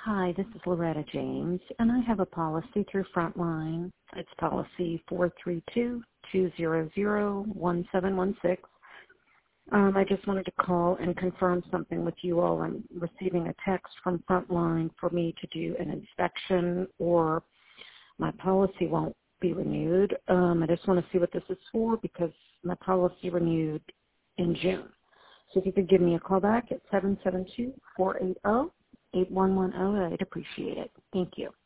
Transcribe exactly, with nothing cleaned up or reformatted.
Hi, this is Loretta James, and I have a policy through Frontline. It's policy four three two, two zero zero, one seven one six. Um, I just wanted to call and confirm something with you all. I'm receiving a text from Frontline for me to do an inspection, or my policy won't be renewed. Um, I just want to see what this is for because my policy renewed in June. So if you could give me a call back at seven seven two, four eight zero, eight one one zero, I'd appreciate it. Thank you.